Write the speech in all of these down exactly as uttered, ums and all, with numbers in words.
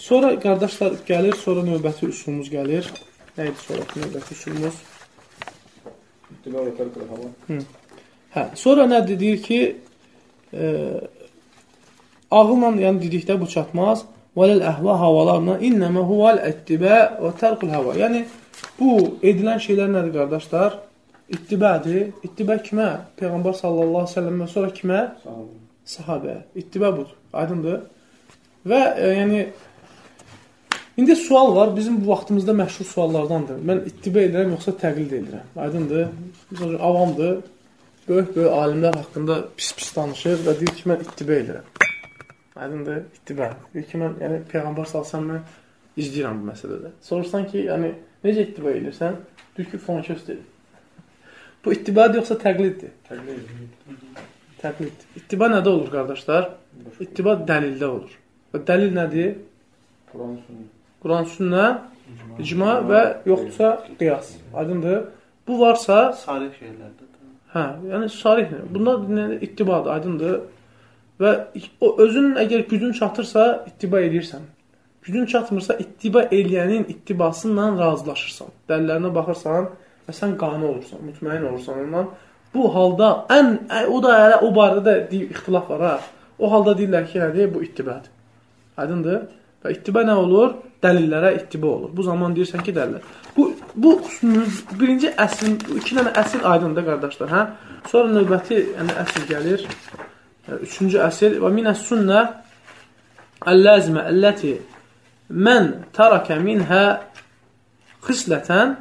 Sonra qardaşlar gəlir, sonra növbəti üsulumuz gəlir. Nə idi sonraki növbəti üsulumuz? İttiba və tərk el-hava. Hə, sonra nə deyir ki, e, ağılla, yəni dedikdə bu çatmaz. Vələl əhva havalarla innəmə huvəl ittibə və tərk el-hava. Yəni, bu edilən şeylər nədir, qardaşlar? İttibədir. İttibə kimə? Peyğəmbər sallallahu aleyhi ve sellem və sonra kimə? Sahabə. Sahabə. İttibə budur. Aydındır. Və e, yəni indi sual var. Bizim bu vaxtımızda məşhur suallardandır. Mən ittibə edirəm, yoxsa təqlid edirəm. Aydındır. Məsələn, avamdır. Böyük-böyük alimlər haqqında pis-pis danışır və deyir ki, mən ittibə edirəm. Aydındır. İttibə. Deyir ki, mən yəni, Peyğəmbər sallallahu aleyhi ve sellem izləyirəm bu məsələdə. Sorursan ki, yəni, necə ittibə edirsən? Deyir ki, falan köz deyil. Bu ittibadır yoxsa təqliddir? Təqlid. Təqlid. İttiba nədə olur, qardaşlar? İttiba dəlildə olur. Və dəlil nədir? Quran sünnə. Quran sünnə, icma və yoxsa qiyas. Aydındır. Bu varsa... Sarih şeylərdir. Hə, yəni sarih. Bunlar ittibadır, aydındır. Və o özünün əgər gücün çatırsa, ittiba edirsən. Gücün çatmırsa, ittiba eləyənin ittibasıyla razılaşırsan. Dəlillərinə baxırsan və sən qane olursan, mütməyin olursan ondan. Bu halda, ən, o da hələ o barədə də deyib, ixtilaf var ha. O halda deyirlər ki, hələ bu ittibadır. Aydındır. Və ittiba nə olur? Dəlillərə ittiba olur. Bu zaman deyirsən ki, dəlillər. Bu, bu birinci əsl, iki dənə əsl aydındır, qardaşlar. Hə? Sonra növbəti yəni, əsl gəlir. Üçüncü əsl. Və minəs sünnə əl-ləzmə əlləti mən tərəkə minhə xislətən.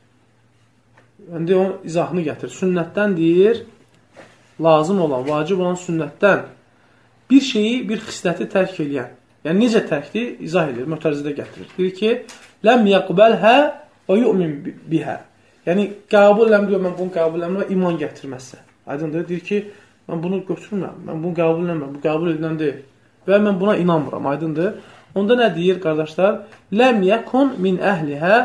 İndi onun izahını gətir. Sünnətdən deyir, lazım olan, vacib olan sünnətdən bir şeyi, bir xisləti tərk eləyən. Yəni, necə tərkdir? İzah edir, mötərizədə gətirir. Deyir ki, ləm yəqbəlhə və yu'min bihə. Yəni, qəbul eləmir, mən bunu qəbul eləmir və iman gətirməzsə. Aydındır, deyir ki, mən bunu götürmürəm, mən bunu qəbul eləmirəm, bu qəbul edilən deyil. Və mən buna inanmıram, aydındır. Onda nə deyir, qardaşlar? Ləm yəkun min əhlihə.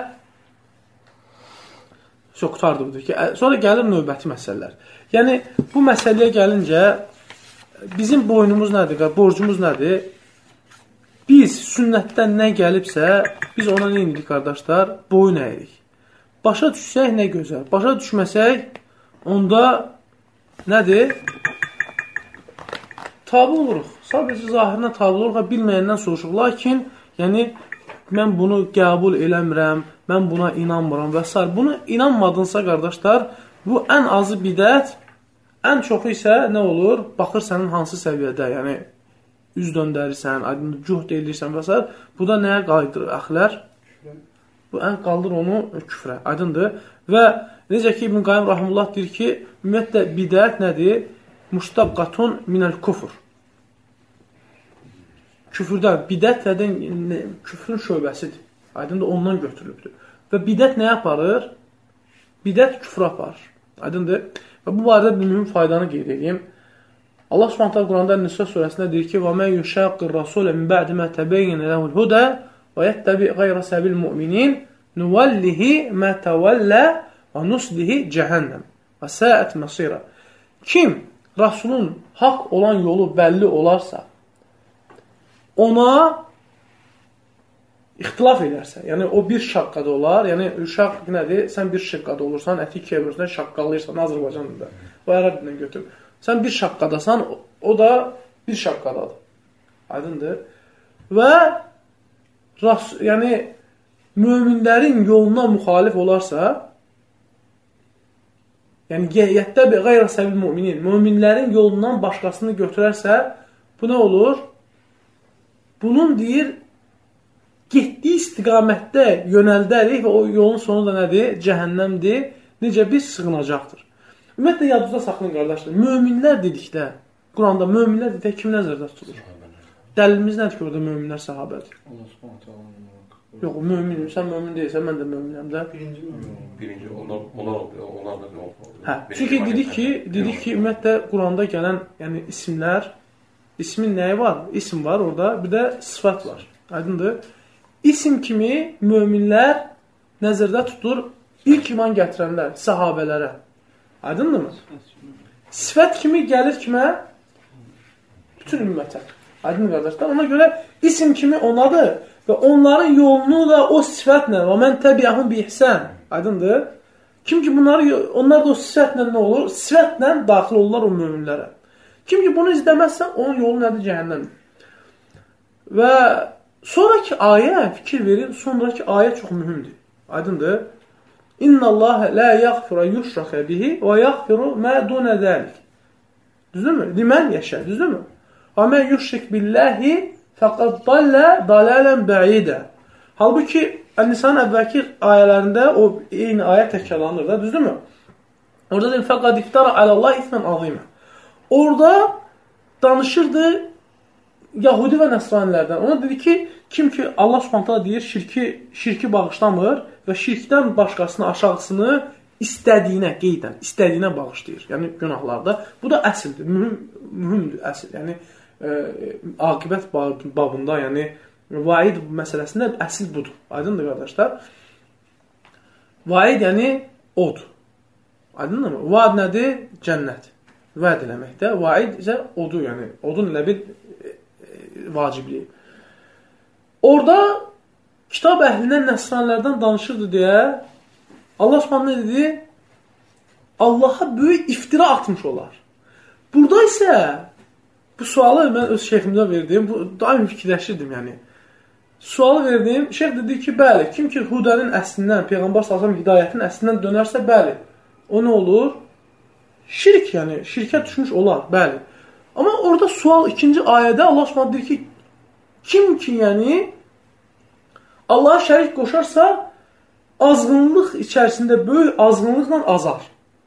Çox qutardı budur ki, sonra gəlir növbəti məsələlər. Yəni, bu məsələyə gəlincə, bizim boynumuz nədir, borcumuz nədir? Biz sünnətdən nə gəlibsə, biz ona nə edirik, qardaşlar? Boyun əyirik. Başa düşsək nə gözəl. Başa düşməsək, onda nədir? Tabi oluruq. Sadəcə zahirinə tabi oluruq, bilməyəndən soruşuq. Lakin, yəni, mən bunu qəbul eləmirəm, mən buna inanmıram və s. Bunu inanmadınsa, qardaşlar, bu ən azı bidət, ən çoxu isə nə olur? Baxır sənin hansı səviyyədə, yəni, üz döndərirsən, cühd eləyirsən və s. Bu da nəyə qaydır əxlər? Bu ən qaldır onu küfrə, aydındır. Və necə ki, İbn Qayyim Rahimullah deyir ki, ümumiyyətlə bidət nədir? Muştaqqatun minəl kufr. Küfürdən, bidət nədən, küfrün şöbəsidir. Aydındır, ondan götürülübdür. Və bidət nə aparır? Bidət küfrə aparır. Aydındır. Və bu barədə bir mühüm faydanı qeyd edeyim. Allah Subhanahu Quranda Nisa surəsində deyir ki: "Və men yushaqqir rasulə min ba'di ma tabayyana lehu'l huda və yettabi' ghayra sabil mu'minin nuwallihi ma tawalla və nuslihi cəhənnəm və sa'at masira." Kim Rasulun haqq olan yolu bəlli olarsa, ona ixtilaf edərsə, yəni o bir şaqqada olar, yəni şaqq nədir? Sən bir şaqqada olursan, əti ikiyə bölürsən, şaqqalıyırsan, Azərbaycan dilində, o ərəb dilindən götür. Sən bir şaqqadasan, o da bir şaqqadadır. Aydındır. Və yəni, möminlərin yoluna müxalif olarsa, yəni, yəttəbi qeyra səbil müminin, möminlərin yolundan başqasını götürərsə, bu nə olur? Bunun deyir, getdiyi istiqamətdə yönəldərik və o yolun sonu da nədir? Cəhənnəmdir. Necə biz sığınacaqdır. Ümumiyyətlə, yadınızda saxlayın, qardaşlar. Möminlər dedikdə, Quranda möminlər dedikdə kim nəzərdə tutulur? Dəlilimiz nədir ki, orada möminlər sahabədir? Yox, möminim. Sən mömin deyilsən, mən də möminəm də. Birinci mömin. Birinci, onlar da nə olmalı? Hə, çünki dedik ki, dedik ki, ümumiyyətlə, Quranda gələn yəni, isimlər, ismin nəyi var? İsim var orada, bir də sifət var. Aydındır. İsim kimi möminlər nəzərdə tutulur ilk iman gətirənlər, sahabələrə. Aydındır mı? Sifət kimi gəlir kimə? Bütün ümmətə. Aydın qardaşlar. Ona görə isim kimi onadır və onların yolunu da o sifətlə və mən təbiəhum bi ihsan. Aydındır? Kim ki bunları, onlar da o sifətlə nə olur? Sifətlə daxil olurlar o möminlərə. Kim ki bunu izləməzsə, onun yolu nədir? Cəhənnəmdir. Və sonraki ayə, fikir verin, sonraki ayə çox mühümdür. Aydındır? İnna Allah la yaghfiru yushraka bihi və yaghfiru ma dun zalik. Düzdürmü? Limən yaşa, düzdürmü? Və men yushrik billahi faqad dalla dalalan ba'ida. Halbuki Ən-Nisanın əvvəlki ayələrində o eyni ayə təkrarlanır da, düzdürmü? Orada deyil, faqad iftara alallah ismən azimə. Orada danışırdı Yahudi və Nəsranilərdən. Ona dedi ki, kim ki Allah Subhanahu deyir, şirki şirki bağışlamır və şirkdən başqasını, aşağısını istədiyinə, qeydən, istədiyinə bağışlayır. Yəni günahlarda. Bu da əsildir, mühüm, mühümdür əsil. Yəni e, aqibət babında, yəni vaid məsələsində əsil budur. Aydındır qardaşlar? Vaid yəni od. Aydındır mı? Vaad nədir? Cənnət. Vəd eləməkdə. Vaid isə odu, yəni odun ilə bir e, e, vacibliyi. Orada kitab əhlindən, nəsranilərdən danışırdı deyə Allah Subhanahu nə dedi? Allaha böyük iftira atmış olar. Burada isə bu sualı mən öz şeyximdən verdim. Bu daim fikirləşirdim, yəni. Sualı verdim. Şeyx dedi ki, bəli, kim ki hudənin əslindən, Peyğəmbər sallallahu əleyhi və səlləm hidayətin əslindən dönərsə, bəli. O nə olur? Şirk, yəni şirkə düşmüş olar, bəli. Amma orada sual ikinci ayədə Allah Subhanahu deyir ki, kim ki, yəni Allaha şərik qoşarsa, azğınlıq içərisində böyük azğınlıqla azar.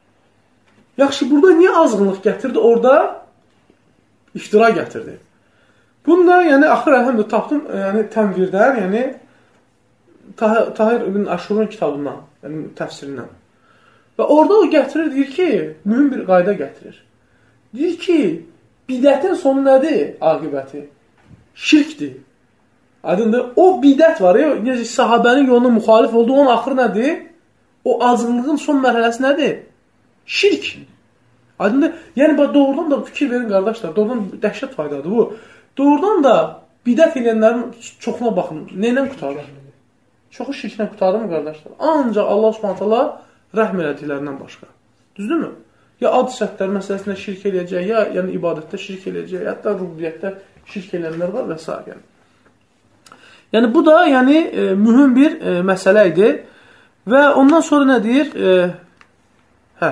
Yaxşı, burada niyə azğınlıq gətirdi? Orada iftira gətirdi. Bunu da, yəni, axır əlhəmdə tapdım, yəni, tənvirdən, yəni, Tahir, Tahir ibn Aşurun kitabından, yəni, təfsirindən. Və orada o gətirir, deyir ki, mühüm bir qayda gətirir. Deyir ki, bidətin sonu nədir? Aqibəti. Şirkdir. Aydındır, o bidət var ya, necə sahabənin yoluna müxalif olduğu, onun axırı nədir? O azğınlığın son mərhələsi nədir? Şirk. Aydındır, yəni, doğrudan da fikir verin, qardaşlar, doğrudan dəhşət faydadır bu. Doğrudan da bidət eləyənlərin çoxuna baxın. Neylə qutarır? Çoxu şirklə qutarır mı, qardaşlar? Ancaq Allah Subhanahu rəhm elədiklərindən başqa. Düzdürmü? Ya ad səhvlər məsələsində şirk eləyəcək, ya yəni ibadətdə şirk eləyəcək, hətta rubiyyətdə şirk eləyənlər var və s. Yəni. yəni bu da yəni e, mühüm bir e, məsələ idi. Və ondan sonra nə deyir? E, hə.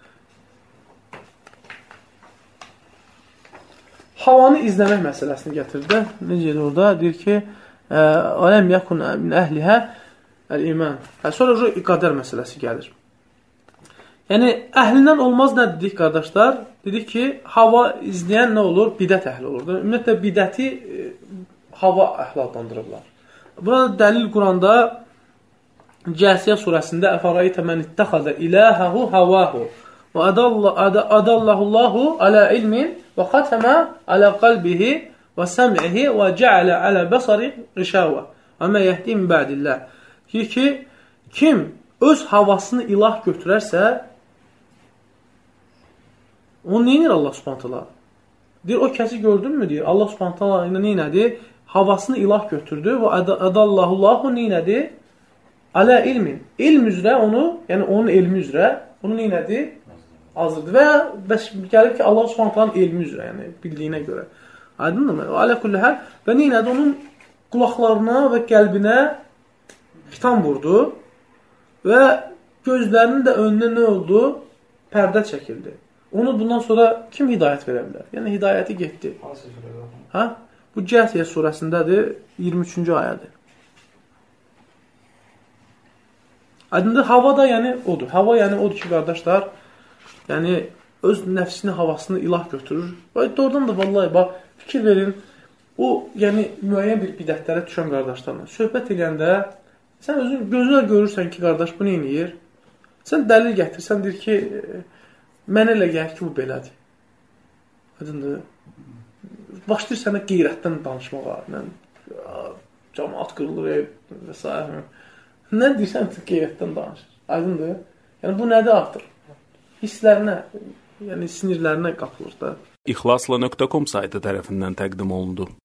Havanı izləmək məsələsini gətirdi. Necə edir orada? Deyir ki, "Aləm yakun min əhlihə el-iman." Hə, sonra qədər məsələsi gəlir. Yəni, əhlindən olmaz nə dedik, qardaşlar? Dedik ki, hava izləyən nə olur? Bidət əhli olur. Ümumiyyətlə, bidəti e, hava əhli adlandırırlar. Buna dəlil Quranda Cəsiyə surəsində "Əfəraytə mən ittəxədə iləhəhu havahu və adallahullahu alə ilmin və xatəmə alə qalbihi və səm'ihi və cəalə alə bəsari qişəvə və mə yəhdi min bədillah." Deyir ki, kim öz havasını ilah götürərsə, onu neyinir Allah Subhanahu? Deyir, o kəsi gördünmü? Deyir, Allah Subhanahu neynədir? Havasını ilah götürdü və adallahullahu neynədir? Alə ilmin. İlm üzrə onu, yəni onun elmi üzrə, onu neynədir? Azırdır. Və bəs gəlir ki, Allah Subhanahu elmi üzrə, yəni bildiyinə görə. Aydındır mı? Alə kulli həl. Və neynədir? Onun qulaqlarına və qəlbinə xitam vurdu və gözlərinin də önünə nə oldu? Pərdə çəkildi. Onu bundan sonra kim hidayət verə bilər? Yəni, hidayəti getdi. Hə? Bu Cəsiyə surəsindədir, iyirmi üçüncü ayədir. Aydındır, hava da yəni odur. Hava yəni odur ki, qardaşlar, yəni öz nəfsini, havasını ilah götürür. Və doğrudan da vallahi, bax, fikir verin, o, yəni müəyyən bir bidətlərə düşən qardaşlarla söhbət edəndə sən özün gözünlə görürsən ki, qardaş, bu neyniyir? Sən dəlil gətirsən, deyir ki, mənə elə gəlir ki, bu belədir. Aydındır. Başlayır sənə qeyrətdən danışmağa. Mən, cəmaat qırılır və s. Nə deyirsən ki, qeyrətdən danışır? Aydındır. Yəni, bu nədir artır? Hisslərinə, yəni sinirlərinə qapılır da. İxlasla nöqtə com saytı tərəfindən təqdim olundu.